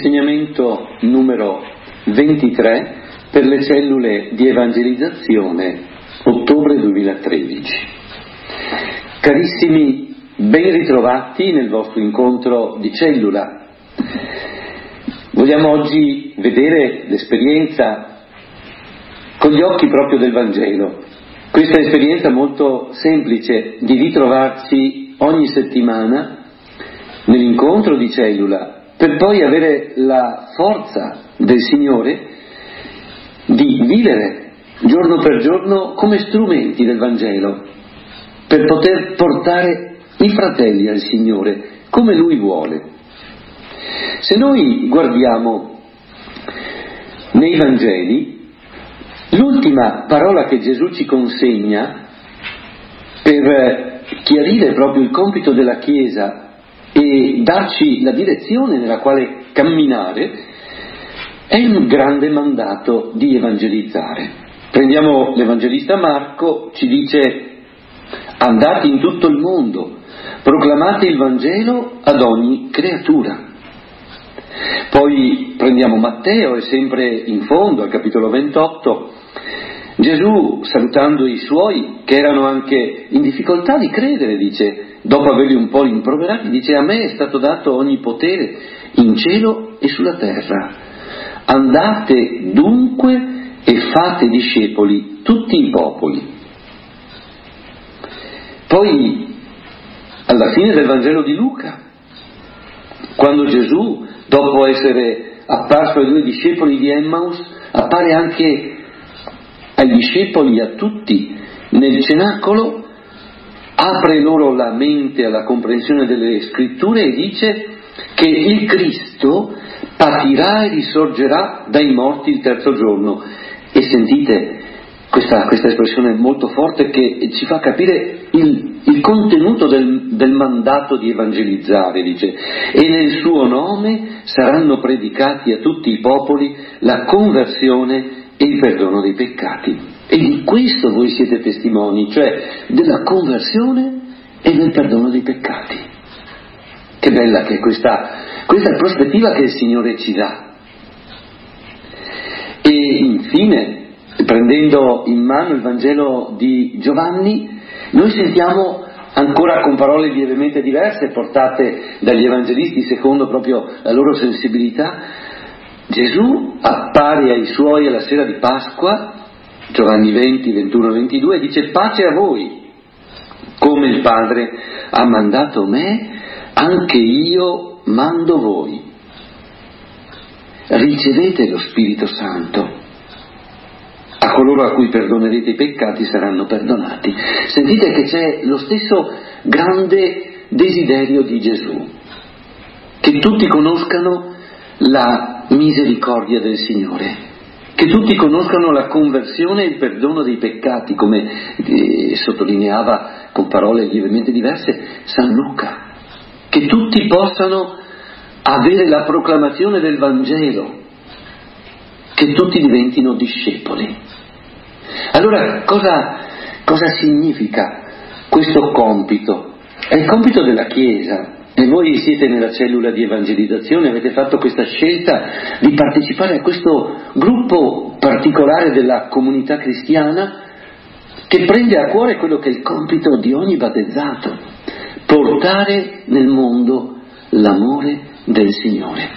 insegnamento numero 23 per le cellule di evangelizzazione, ottobre 2013. Carissimi, ben ritrovati nel vostro incontro di cellula. Vogliamo oggi vedere l'esperienza con gli occhi proprio del Vangelo. Questa esperienza molto semplice di ritrovarci ogni settimana nell'incontro di cellula, per poi avere la forza del Signore di vivere giorno per giorno come strumenti del Vangelo, per poter portare i fratelli al Signore come Lui vuole. Se noi guardiamo nei Vangeli, l'ultima parola che Gesù ci consegna per chiarire proprio il compito della Chiesa e darci la direzione nella quale camminare è un grande mandato di evangelizzare. Prendiamo l'Evangelista Marco, ci dice: andate in tutto il mondo, proclamate il Vangelo ad ogni creatura. Poi prendiamo Matteo e sempre in fondo al capitolo 28 Gesù, salutando i suoi che erano anche in difficoltà di credere, dice, dopo averli un po' rimproverati, dice: a me è stato dato ogni potere in cielo e sulla terra. Andate dunque e fate discepoli tutti i popoli. Poi alla fine del Vangelo di Luca, quando Gesù, dopo essere apparso ai 2 discepoli di Emmaus, appare anche ai discepoli, a tutti, nel cenacolo, apre loro la mente alla comprensione delle scritture e dice che il Cristo patirà e risorgerà dai morti il terzo giorno. E sentite questa espressione molto forte che ci fa capire il contenuto del mandato di evangelizzare, dice: e nel suo nome saranno predicati a tutti i popoli la conversione e il perdono dei peccati. E di questo voi siete testimoni, cioè della conversione e del perdono dei peccati. Che bella che è questa prospettiva che il Signore ci dà. E infine, prendendo in mano il Vangelo di Giovanni, noi sentiamo ancora con parole lievemente diverse, portate dagli evangelisti secondo proprio la loro sensibilità. Gesù appare ai suoi alla sera di Pasqua, Giovanni 20, 21, 22, e dice: pace a voi, come il Padre ha mandato me, anche io mando voi. Ricevete lo Spirito Santo. A coloro a cui perdonerete i peccati saranno perdonati. Sentite che c'è lo stesso grande desiderio di Gesù, che tutti conoscano la misericordia del Signore, che tutti conoscano la conversione e il perdono dei peccati, come sottolineava con parole lievemente diverse San Luca, che tutti possano avere la proclamazione del Vangelo, che tutti diventino discepoli. Allora cosa significa questo compito? È il compito della Chiesa. E voi siete nella cellula di evangelizzazione, avete fatto questa scelta di partecipare a questo gruppo particolare della comunità cristiana che prende a cuore quello che è il compito di ogni battezzato: portare nel mondo l'amore del Signore,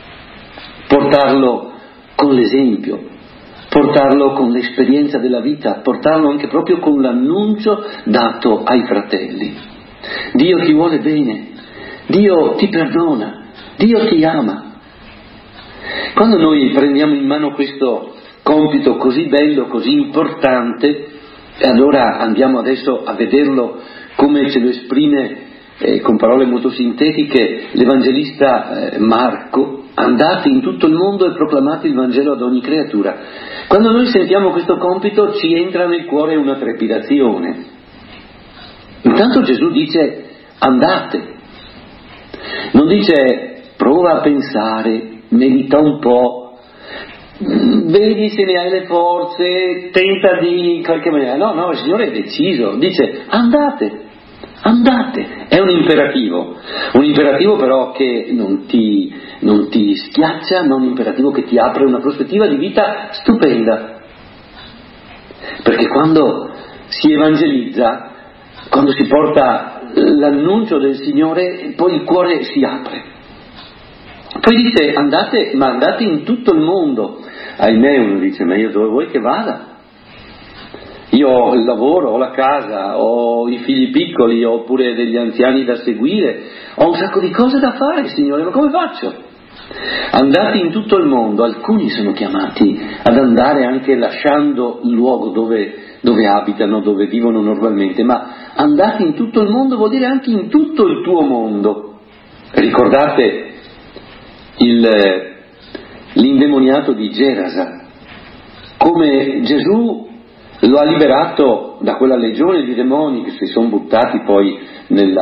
portarlo con l'esempio, portarlo con l'esperienza della vita, portarlo anche proprio con l'annuncio dato ai fratelli. Dio ti vuole bene, Dio ti perdona, Dio ti ama. Quando noi prendiamo in mano questo compito così bello, così importante, e allora andiamo adesso a vederlo come ce lo esprime con parole molto sintetiche l'Evangelista Marco: andate in tutto il mondo e proclamate il Vangelo ad ogni creatura. Quando noi sentiamo questo compito ci entra nel cuore una trepidazione. Intanto Gesù dice: andate. Non dice: prova a pensare, medita un po', vedi se ne hai le forze, tenta di in qualche maniera. No, il Signore è deciso, dice: andate, è un imperativo però che non ti non ti schiaccia, ma un imperativo che ti apre una prospettiva di vita stupenda. Perché quando si evangelizza, quando si porta l'annuncio del Signore, poi il cuore si apre. Poi dice andate in tutto il mondo. Ahimè, uno dice, ma io dove vuoi che vada? Io ho il lavoro, ho la casa, ho i figli piccoli, ho pure degli anziani da seguire, ho un sacco di cose da fare, Signore, ma come faccio? Andate in tutto il mondo. Alcuni sono chiamati ad andare anche lasciando il luogo dove abitano, dove vivono normalmente, ma andate in tutto il mondo vuol dire anche in tutto il tuo mondo. Ricordate l'indemoniato di Gerasa, come Gesù lo ha liberato da quella legione di demoni che si sono buttati poi nel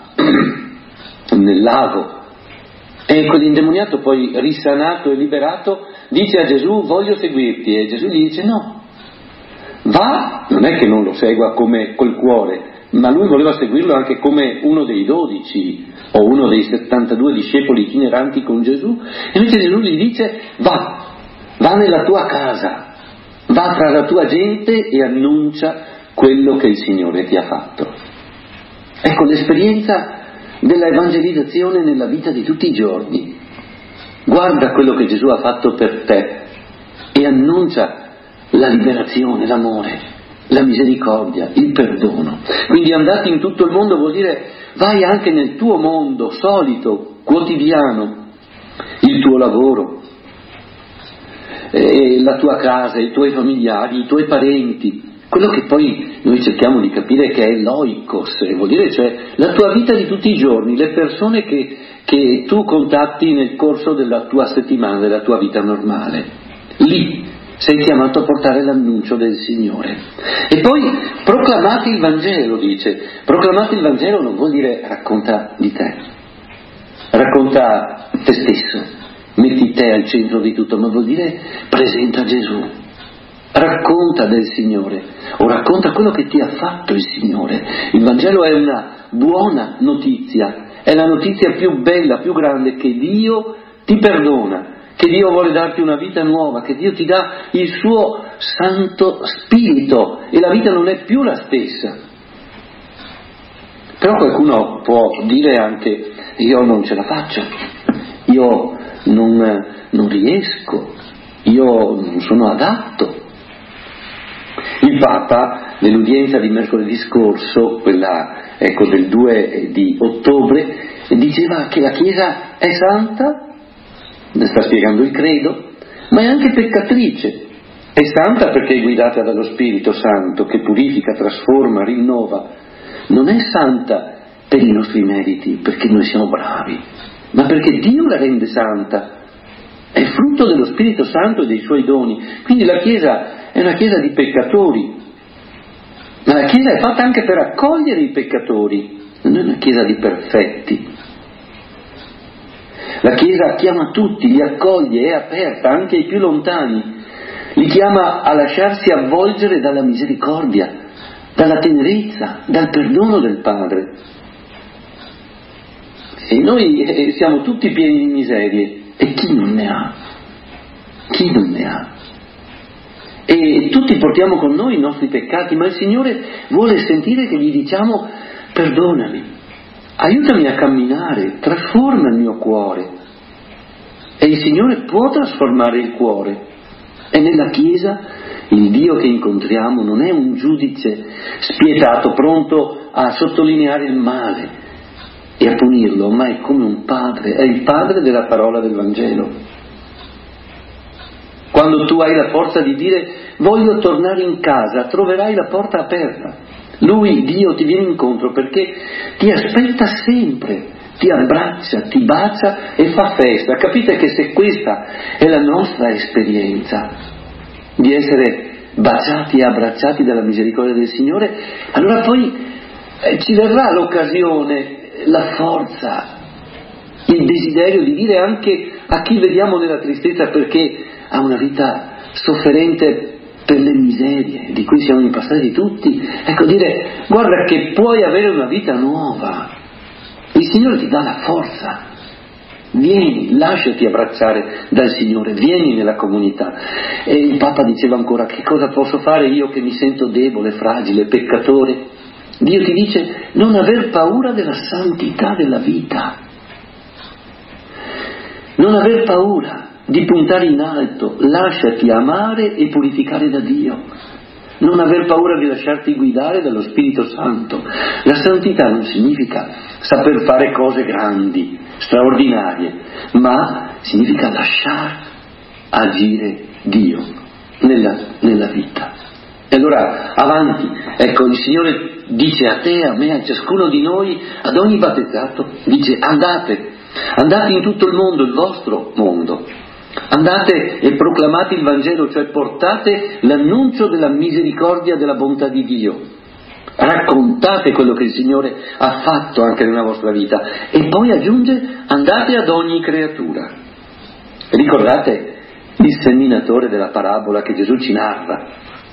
lago, e quell'indemoniato poi risanato e liberato dice a Gesù: voglio seguirti, e Gesù gli dice no, va. Non è che non lo segua come col cuore, ma lui voleva seguirlo anche come uno dei 12 o uno dei 72 discepoli itineranti con Gesù, e invece Gesù gli dice va nella tua casa, va tra la tua gente e annuncia quello che il Signore ti ha fatto. Ecco l'esperienza della evangelizzazione nella vita di tutti i giorni. Guarda quello che Gesù ha fatto per te e annuncia la liberazione, l'amore, la misericordia, il perdono. Quindi andate in tutto il mondo vuol dire vai anche nel tuo mondo solito, quotidiano, il tuo lavoro, la tua casa, i tuoi familiari, i tuoi parenti, quello che poi noi cerchiamo di capire che è l'oikos, vuol dire cioè la tua vita di tutti i giorni, le persone che tu contatti nel corso della tua settimana, della tua vita normale. Lì sei chiamato a portare l'annuncio del Signore. E poi proclamate il Vangelo, dice. Proclamate il Vangelo non vuol dire racconta di te, racconta te stesso, metti te al centro di tutto, ma vuol dire presenta Gesù, racconta del Signore o racconta quello che ti ha fatto il Signore. Il Vangelo è una buona notizia, è la notizia più bella, più grande, che Dio ti perdona, che Dio vuole darti una vita nuova, che Dio ti dà il suo Santo Spirito e la vita non è più la stessa. Però qualcuno può dire anche io non ce la faccio, io non riesco, io non sono adatto. Il Papa nell'udienza di mercoledì scorso, quella del 2 di ottobre, diceva che la Chiesa è santa, sta spiegando il credo, ma è anche peccatrice. È santa perché è guidata dallo Spirito Santo che purifica, trasforma, rinnova. Non è santa per i nostri meriti, perché noi siamo bravi, ma perché Dio la rende santa. È frutto dello Spirito Santo e dei suoi doni. Quindi la Chiesa è una Chiesa di peccatori, ma la Chiesa è fatta anche per accogliere i peccatori, non è una Chiesa di perfetti. La Chiesa chiama tutti, li accoglie, è aperta anche ai più lontani, li chiama a lasciarsi avvolgere dalla misericordia, dalla tenerezza, dal perdono del Padre. E noi siamo tutti pieni di miserie, e chi non ne ha? Chi non ne ha? E tutti portiamo con noi i nostri peccati, ma il Signore vuole sentire che gli diciamo perdonami, aiutami a camminare, trasforma il mio cuore. E il Signore può trasformare il cuore. E nella Chiesa il Dio che incontriamo non è un giudice spietato, pronto a sottolineare il male e a punirlo, ma è come un padre, è il padre della parola del Vangelo. Quando tu hai la forza di dire voglio tornare in casa, troverai la porta aperta. Lui, Dio, ti viene incontro perché ti aspetta sempre, ti abbraccia, ti bacia e fa festa. Capite che se questa è la nostra esperienza di essere baciati e abbracciati dalla misericordia del Signore, allora poi ci verrà l'occasione, la forza, il desiderio di dire anche a chi vediamo nella tristezza perché ha una vita sofferente per le miserie di cui siamo impassati tutti, ecco, dire guarda che puoi avere una vita nuova, il Signore ti dà la forza vieni, lasciati abbracciare dal Signore, vieni nella comunità. E il Papa diceva ancora: che cosa posso fare io che mi sento debole, fragile, peccatore? Dio ti dice: non aver paura della santità della vita, non aver paura di puntare in alto, lasciati amare e purificare da Dio. Non aver paura di lasciarti guidare dallo Spirito Santo. La santità non significa saper fare cose grandi, straordinarie, ma significa lasciar agire Dio nella vita. E allora avanti, ecco, il Signore dice a te, a me, a ciascuno di noi, ad ogni battezzato, dice: andate in tutto il mondo, il vostro mondo. Andate e proclamate il Vangelo, cioè portate l'annuncio della misericordia e della bontà di Dio. Raccontate quello che il Signore ha fatto anche nella vostra vita. E poi aggiunge: andate ad ogni creatura. Ricordate il seminatore della parabola che Gesù ci narra?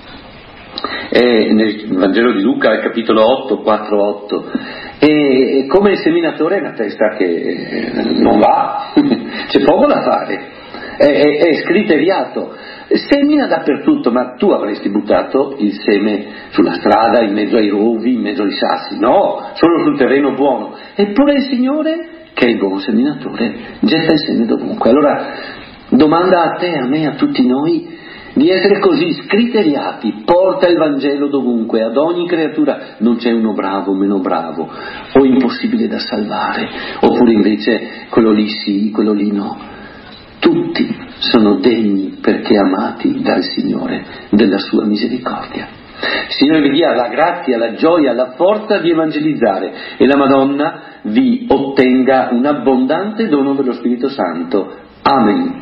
Nel Vangelo di Luca, al capitolo 8, 4-8. E come il seminatore è una testa che non va, c'è poco da fare. È scriteriato, semina dappertutto, ma tu avresti buttato il seme sulla strada, in mezzo ai rovi, in mezzo ai sassi? No, solo sul terreno buono. Eppure il Signore, che è il buon seminatore, getta il seme dovunque. Allora domanda a te, a me, a tutti noi, di essere così scriteriati: porta il Vangelo dovunque, ad ogni creatura. Non c'è uno bravo, meno bravo, o impossibile da salvare, oppure invece quello lì sì, quello lì no. Tutti sono degni perché amati dal Signore, della sua misericordia. Il Signore vi dia la grazia, la gioia, la forza di evangelizzare, e la Madonna vi ottenga un abbondante dono dello Spirito Santo. Amen.